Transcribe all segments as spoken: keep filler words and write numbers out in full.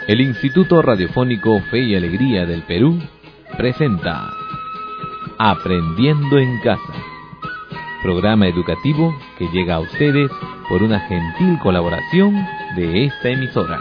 El Instituto Radiofónico Fe y Alegría del Perú presenta Aprendiendo en Casa, programa educativo que llega a ustedes por una gentil colaboración de esta emisora.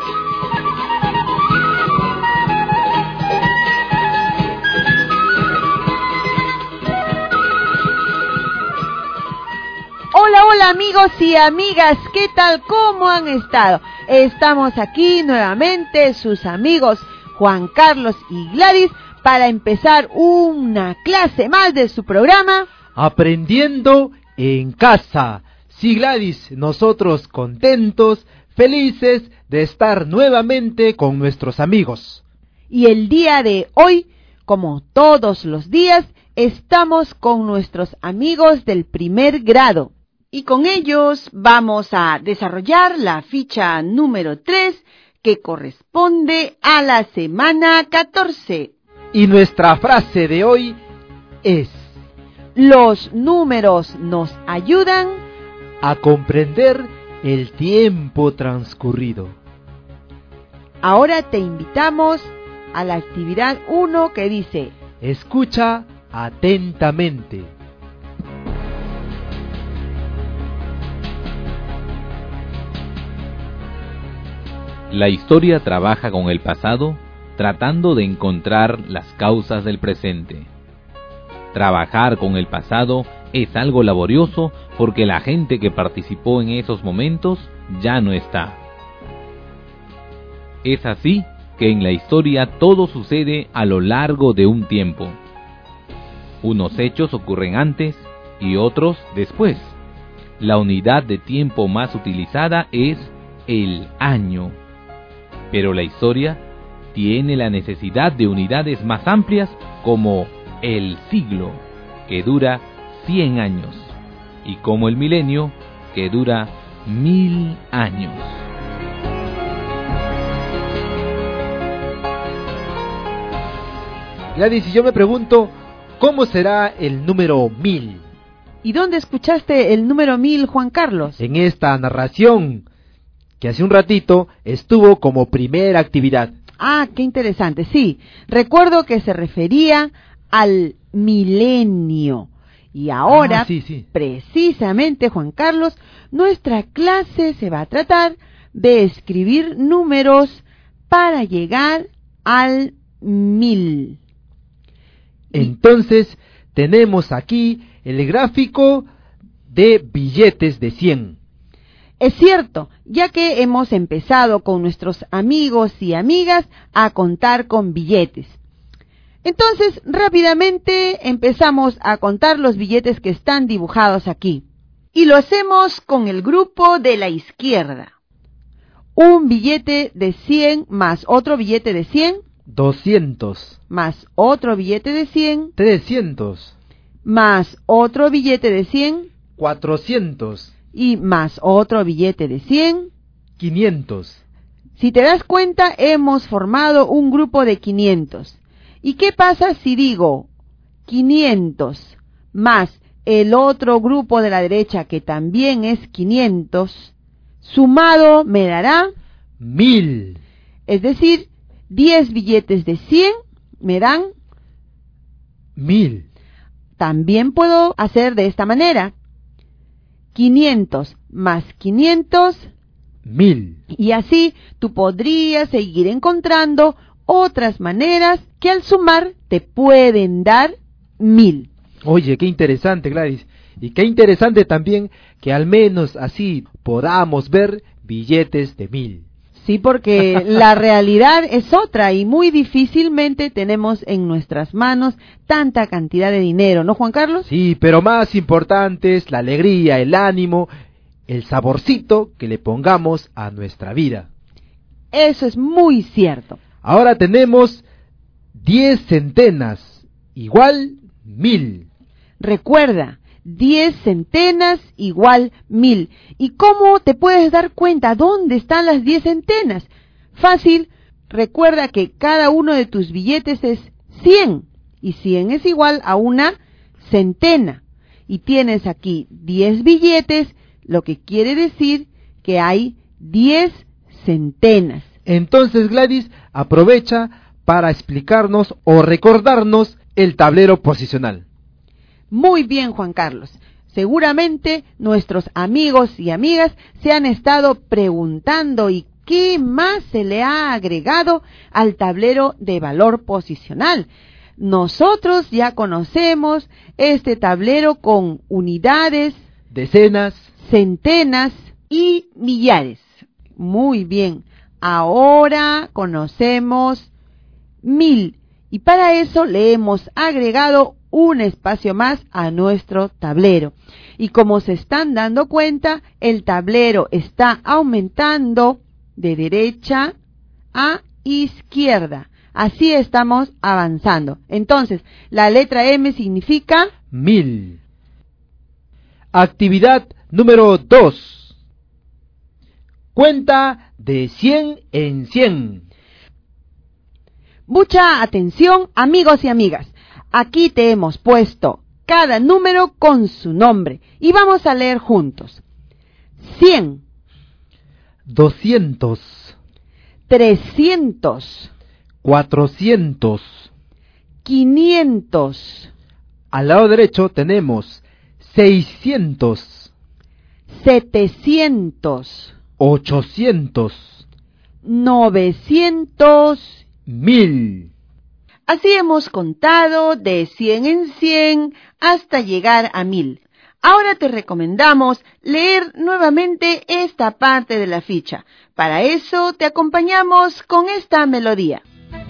Hola, hola amigos y amigas, ¿qué tal? ¿Cómo han estado? Estamos aquí nuevamente, sus amigos Juan Carlos y Gladys, para empezar una clase más de su programa Aprendiendo en Casa. Sí, Gladys, nosotros contentos, felices de estar nuevamente con nuestros amigos. Y el día de hoy, como todos los días, estamos con nuestros amigos del primer grado. Y con ellos vamos a desarrollar la ficha número tres, que corresponde a la semana catorce. Y nuestra frase de hoy es: los números nos ayudan a comprender el tiempo transcurrido. Ahora te invitamos a la actividad uno, que dice: escucha atentamente. La historia trabaja con el pasado, tratando de encontrar las causas del presente. Trabajar con el pasado es algo laborioso porque la gente que participó en esos momentos ya no está. Es así que en la historia todo sucede a lo largo de un tiempo. Unos hechos ocurren antes y otros después. La unidad de tiempo más utilizada es el año. Pero la historia tiene la necesidad de unidades más amplias, como el siglo, que dura cien años, y como el milenio, que dura mil años. Gladys, y yo me pregunto, ¿cómo será el número mil? ¿Y dónde escuchaste el número mil, Juan Carlos? En esta narración, que hace un ratito estuvo como primera actividad. Ah, qué interesante, sí. Recuerdo que se refería al milenio. Y ahora, ah, sí, sí. precisamente, Juan Carlos, nuestra clase se va a tratar de escribir números para llegar al mil. Entonces, tenemos aquí el gráfico de billetes de cien. Es cierto, ya que hemos empezado con nuestros amigos y amigas a contar con billetes. Entonces, rápidamente empezamos a contar los billetes que están dibujados aquí. Y lo hacemos con el grupo de la izquierda. Un billete de cien más otro billete de cien. doscientos. Más otro billete de cien. trescientos. Más otro billete de cien. cuatrocientos. Y más otro billete de cien. quinientos. Si te das cuenta, hemos formado un grupo de quinientos. ¿Y qué pasa si digo quinientos más el otro grupo de la derecha, que también es quinientos, sumado me dará mil? Es decir, diez billetes de cien me dan mil. También puedo hacer de esta manera: quinientos más quinientos, mil. Y así tú podrías seguir encontrando otras maneras que al sumar te pueden dar mil. Oye, qué interesante, Gladys. Y qué interesante también que al menos así podamos ver billetes de mil. Sí, porque la realidad es otra y muy difícilmente tenemos en nuestras manos tanta cantidad de dinero, ¿no, Juan Carlos? Sí, pero más importante es la alegría, el ánimo, el saborcito que le pongamos a nuestra vida. Eso es muy cierto. Ahora tenemos diez centenas, igual mil. Recuerda, diez centenas igual mil. ¿Y cómo te puedes dar cuenta dónde están las diez centenas? Fácil, recuerda que cada uno de tus billetes es cien, y cien es igual a una centena. Y tienes aquí diez billetes, lo que quiere decir que hay diez centenas. Entonces Gladys aprovecha para explicarnos o recordarnos el tablero posicional. Muy bien, Juan Carlos. Seguramente nuestros amigos y amigas se han estado preguntando ¿y qué más se le ha agregado al tablero de valor posicional? Nosotros ya conocemos este tablero con unidades, decenas, centenas y millares. Muy bien. Ahora conocemos mil y para eso le hemos agregado un espacio más a nuestro tablero. Y como se están dando cuenta, el tablero está aumentando de derecha a izquierda. Así estamos avanzando. Entonces, la letra M significa mil. Actividad número dos. Cuenta de cien en cien. Mucha atención, amigos y amigas. Aquí te hemos puesto cada número con su nombre y vamos a leer juntos. cien, doscientos, trescientos, cuatrocientos, quinientos. Al lado derecho tenemos seiscientos, setecientos, ochocientos, novecientos, mil. Así hemos contado de cien en cien hasta llegar a mil. Ahora te recomendamos leer nuevamente esta parte de la ficha. Para eso te acompañamos con esta melodía.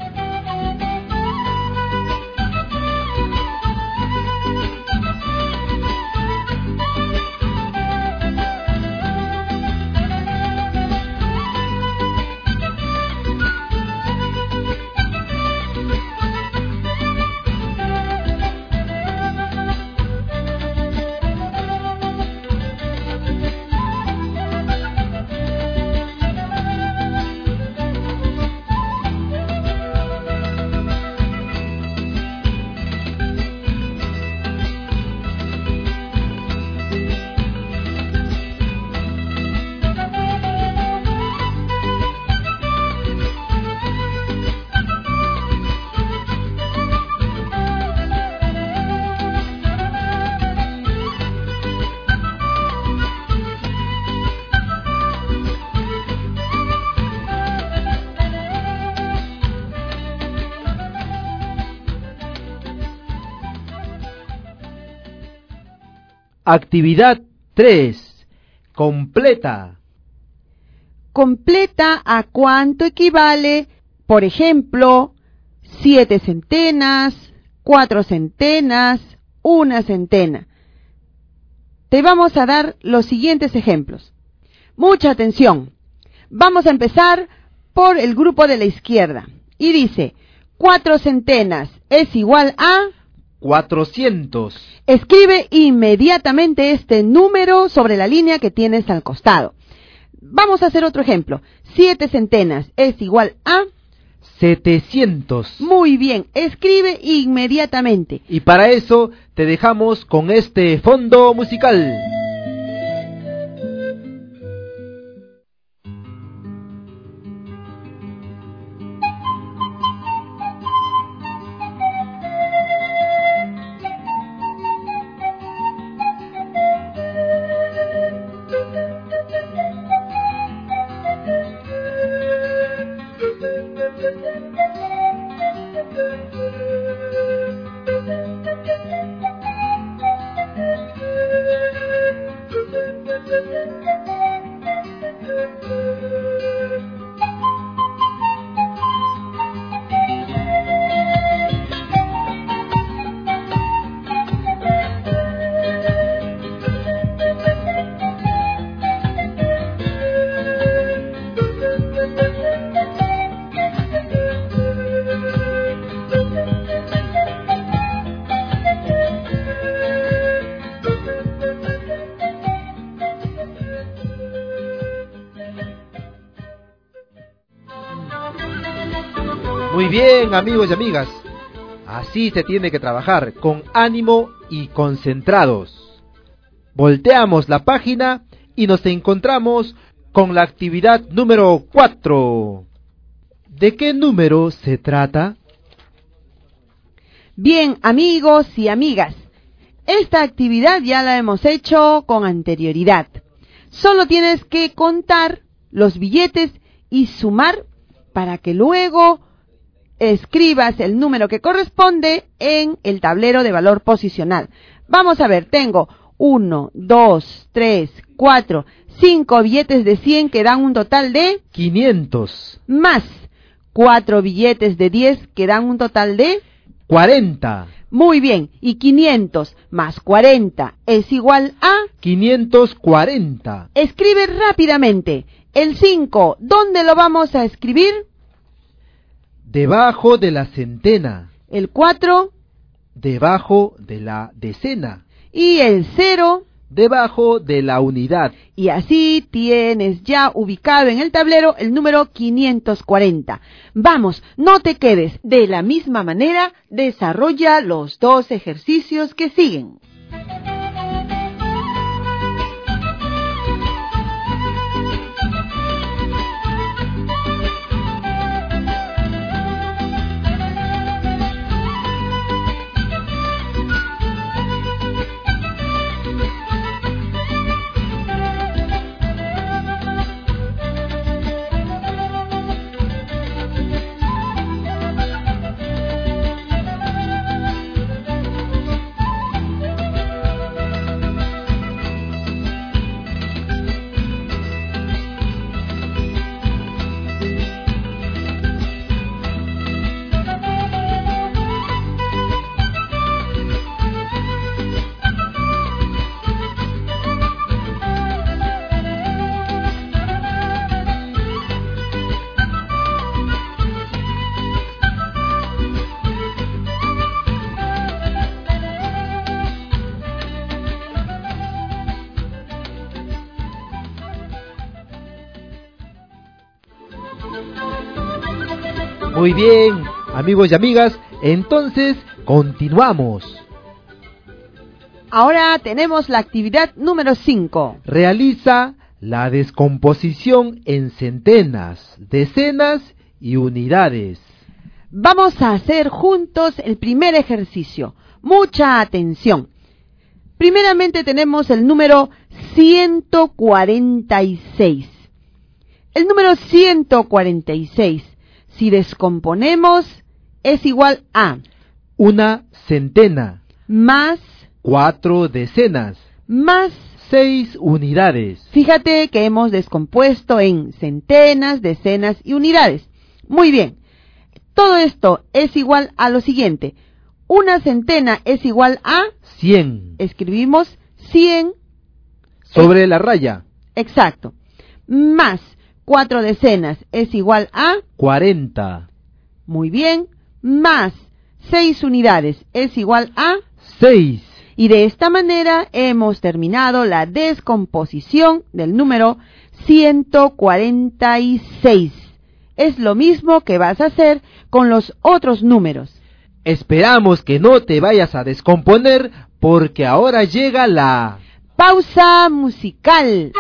Actividad tres. Completa. Completa a cuánto equivale, por ejemplo, siete centenas, cuatro centenas, una centena. Te vamos a dar los siguientes ejemplos. Mucha atención. Vamos a empezar por el grupo de la izquierda. Y dice, cuatro centenas es igual a... cuatrocientos. Escribe inmediatamente este número sobre la línea que tienes al costado. Vamos a hacer otro ejemplo. Siete centenas es igual a... setecientos. Muy bien, escribe inmediatamente. Y para eso te dejamos con este fondo musical. Muy bien, amigos y amigas, así se tiene que trabajar, con ánimo y concentrados. Volteamos la página y nos encontramos con la actividad número cuatro. ¿De qué número se trata? Bien, amigos y amigas, esta actividad ya la hemos hecho con anterioridad. Solo tienes que contar los billetes y sumar para que luego escribas el número que corresponde en el tablero de valor posicional. Vamos a ver, tengo uno, dos, tres, cuatro, cinco billetes de cien que dan un total de quinientos. Más cuatro billetes de diez que dan un total de cuarenta. Muy bien, y quinientos más cuarenta es igual a quinientos cuarenta. Escribe rápidamente. El cinco, ¿dónde lo vamos a escribir? Debajo de la centena. El cuatro. Debajo de la decena. Y el cero. Debajo de la unidad. Y así tienes ya ubicado en el tablero el número quinientos cuarenta. Vamos, no te quedes. De la misma manera, desarrolla los dos ejercicios que siguen. Muy bien, amigos y amigas, entonces continuamos. Ahora tenemos la actividad número cinco. Realiza la descomposición en centenas, decenas y unidades. Vamos a hacer juntos el primer ejercicio. Mucha atención. Primeramente tenemos el número ciento cuarenta y seis. El número ciento cuarenta y seis, si descomponemos, es igual a una centena más cuatro decenas más seis unidades. Fíjate que hemos descompuesto en centenas, decenas y unidades. Muy bien. Todo esto es igual a lo siguiente. Una centena es igual a cien. Escribimos cien sobre la raya. Exacto. Más cuatro decenas es igual a cuarenta. Muy bien. Más seis unidades es igual a seis. Y de esta manera hemos terminado la descomposición del número ciento cuarenta y seis. Es lo mismo que vas a hacer con los otros números. Esperamos que no te vayas a descomponer porque ahora llega la pausa musical.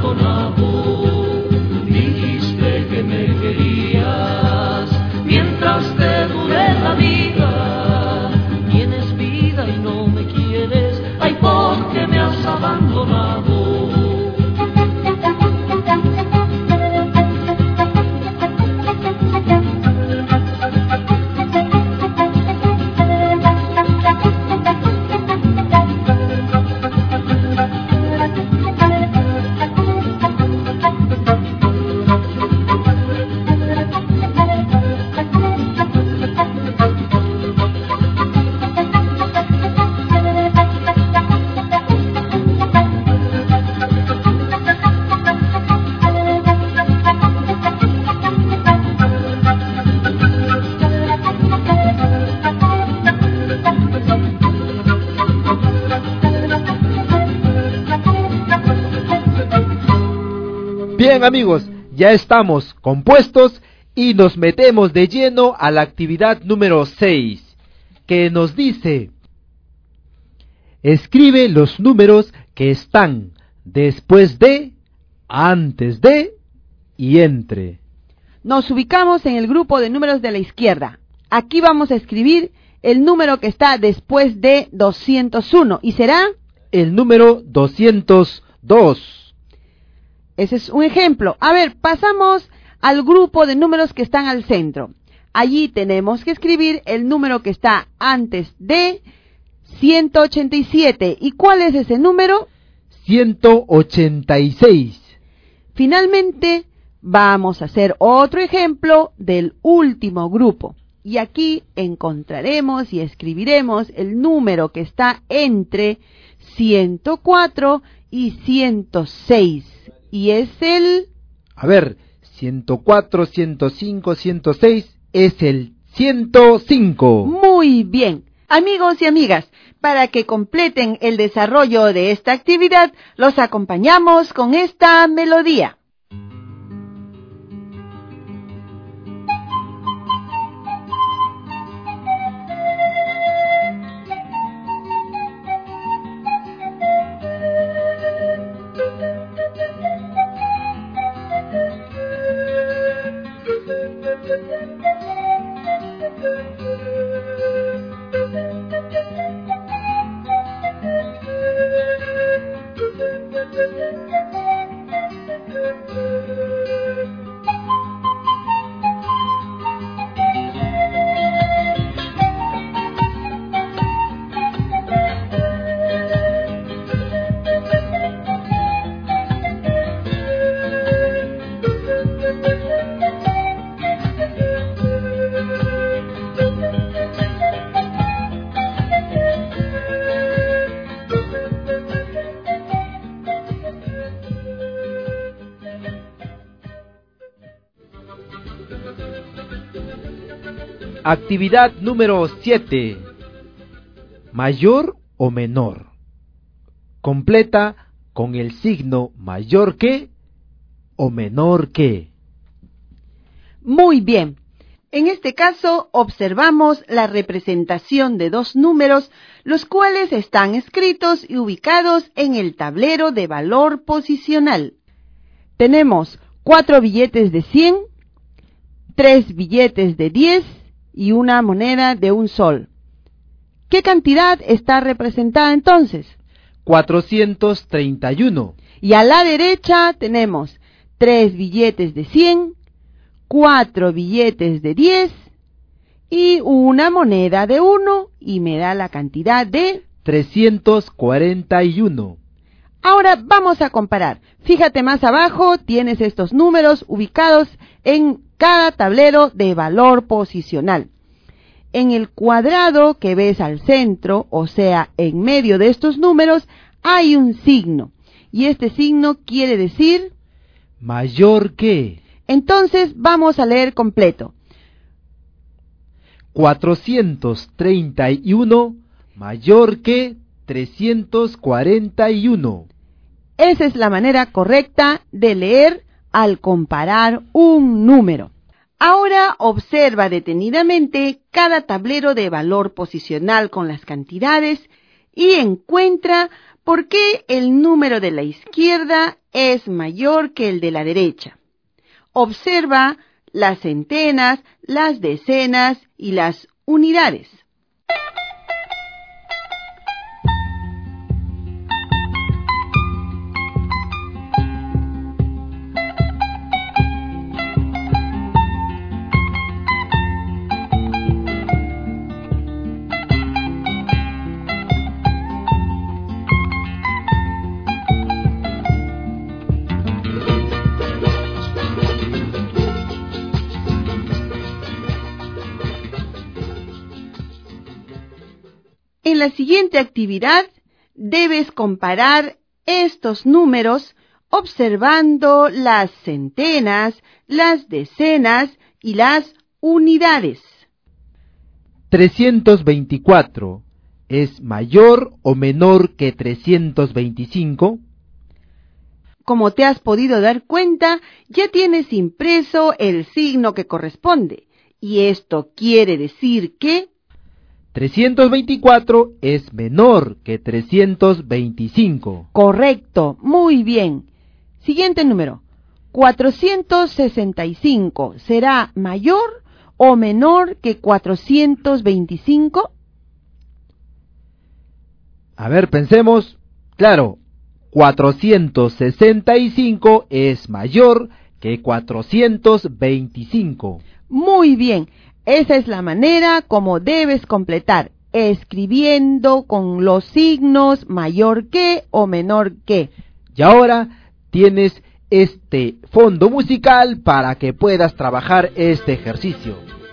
abandonado. Dijiste que me querías mientras te dure la vida. Tienes vida y no me quieres, ay, ¿por qué me has abandonado? Bien, amigos, ya estamos compuestos y nos metemos de lleno a la actividad número seis, que nos dice: escribe los números que están después de, antes de y entre. Nos ubicamos en el grupo de números de la izquierda. Aquí vamos a escribir el número que está después de doscientos uno y será el número doscientos dos. Ese es un ejemplo. A ver, pasamos al grupo de números que están al centro. Allí tenemos que escribir el número que está antes de ciento ochenta y siete. ¿Y cuál es ese número? ciento ochenta y seis. Finalmente, vamos a hacer otro ejemplo del último grupo. Y aquí encontraremos y escribiremos el número que está entre ciento cuatro y ciento seis. Y es el... A ver, ciento cuatro, ciento cinco, ciento seis es el ciento cinco. Muy bien. Amigos y amigas, para que completen el desarrollo de esta actividad, los acompañamos con esta melodía. Actividad número siete. Mayor o menor. Completa con el signo mayor que o menor que. Muy bien. En este caso, observamos la representación de dos números, los cuales están escritos y ubicados en el tablero de valor posicional. Tenemos cuatro billetes de cien, tres billetes de diez y una moneda de un sol. ¿Qué cantidad está representada entonces? cuatrocientos treinta y uno. Y a la derecha tenemos tres billetes de cien, cuatro billetes de diez y una moneda de uno y me da la cantidad de trescientos cuarenta y uno. Ahora vamos a comparar. Fíjate más abajo, tienes estos números ubicados en cada tablero de valor posicional. En el cuadrado que ves al centro, o sea, en medio de estos números, hay un signo. Y este signo quiere decir mayor que. Entonces vamos a leer completo. cuatrocientos treinta y uno mayor que trescientos cuarenta y uno. Esa es la manera correcta de leer al comparar un número. Ahora observa detenidamente cada tablero de valor posicional con las cantidades y encuentra por qué el número de la izquierda es mayor que el de la derecha. Observa las centenas, las decenas y las unidades. En la siguiente actividad debes comparar estos números observando las centenas, las decenas y las unidades. trescientos veinticuatro es mayor o menor que trescientos veinticinco. Como te has podido dar cuenta, ya tienes impreso el signo que corresponde, y esto quiere decir que trescientos veinticuatro es menor que trescientos veinticinco. Correcto, muy bien. Siguiente número. cuatrocientos sesenta y cinco, ¿será mayor o menor que cuatrocientos veinticinco? A ver, pensemos. Claro, cuatrocientos sesenta y cinco es mayor que cuatrocientos veinticinco. Muy bien. Esa es la manera como debes completar, escribiendo con los signos mayor que o menor que. Y ahora tienes este fondo musical para que puedas trabajar este ejercicio.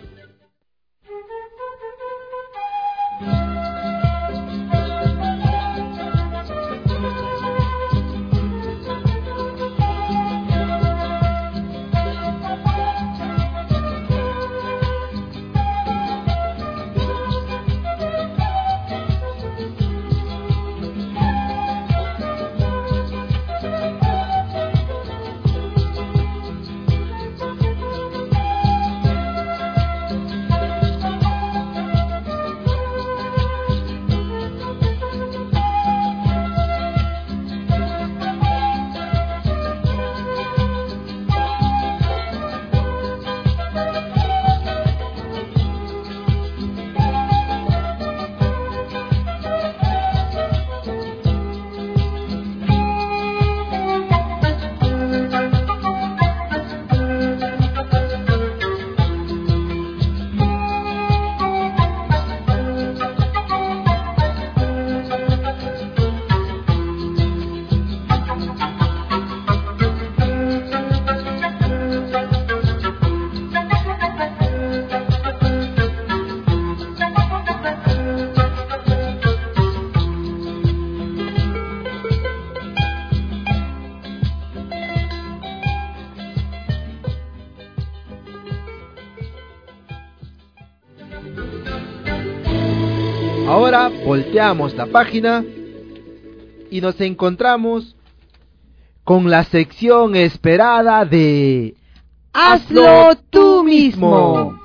Ahora volteamos la página y nos encontramos con la sección esperada de ¡Hazlo tú mismo!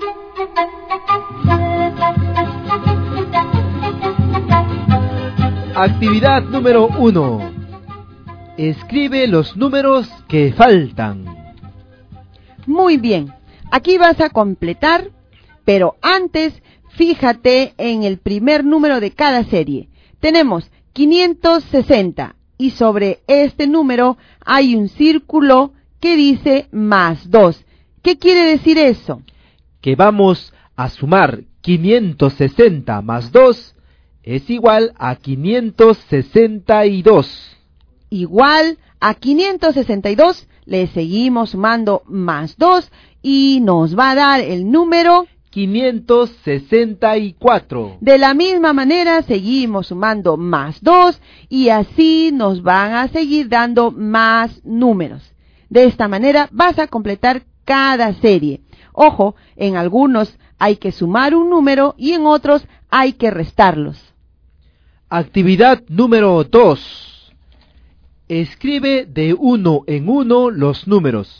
Actividad número uno. Escribe los números que faltan. Muy bien, aquí vas a completar, pero antes fíjate en el primer número de cada serie. Tenemos quinientos sesenta y sobre este número hay un círculo que dice más dos. ¿Qué quiere decir eso? Que vamos a sumar quinientos sesenta más dos es igual a quinientos sesenta y dos. Igual a quinientos sesenta y dos le seguimos sumando más dos y nos va a dar el número quinientos sesenta y cuatro. De la misma manera seguimos sumando más dos y así nos van a seguir dando más números. De esta manera vas a completar cada serie. Ojo, en algunos hay que sumar un número y en otros hay que restarlos. Actividad número dos. Escribe de uno en uno los números.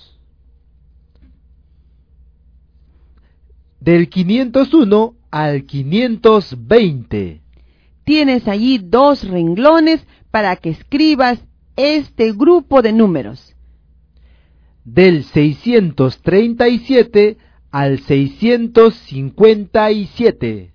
Del quinientos uno al quinientos veinte. Tienes allí dos renglones para que escribas este grupo de números? Del seiscientos treinta y siete al seiscientos cincuenta y siete.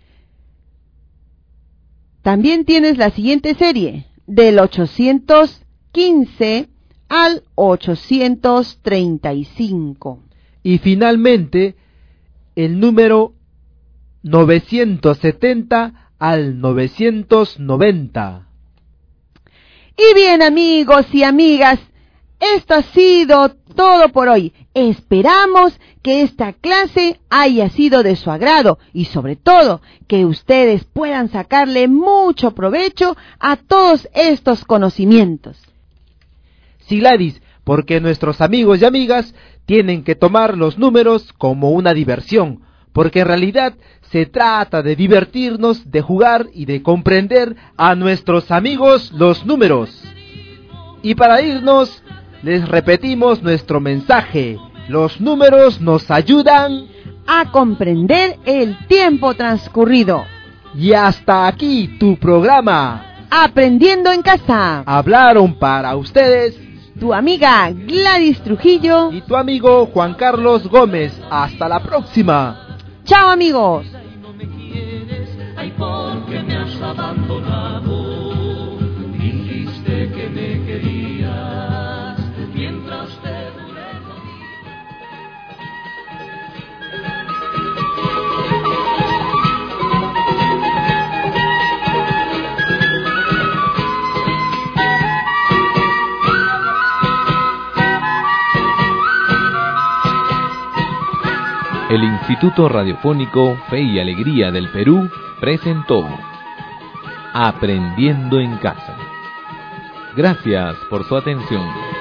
También tienes la siguiente serie, del ochocientos quince al ochocientos treinta y cinco. Y finalmente, el número novecientos setenta al novecientos noventa. Y bien, amigos y amigas, esto ha sido todo por hoy. Esperamos que esta clase haya sido de su agrado y sobre todo que ustedes puedan sacarle mucho provecho a todos estos conocimientos. Sí, Gladys, porque nuestros amigos y amigas tienen que tomar los números como una diversión, porque en realidad se trata de divertirnos, de jugar y de comprender a nuestros amigos los números. Y para irnos, les repetimos nuestro mensaje. Los números nos ayudan a comprender el tiempo transcurrido. Y hasta aquí tu programa. Aprendiendo en casa. Hablaron para ustedes tu amiga Gladys Trujillo y tu amigo Juan Carlos Gómez. Hasta la próxima. Chao, amigos. Ay, porque me has abandonado. Dijiste que me querías mientras te duré la El Instituto Radiofónico Fe y Alegría del Perú presentó Aprendiendo en Casa. Gracias por su atención.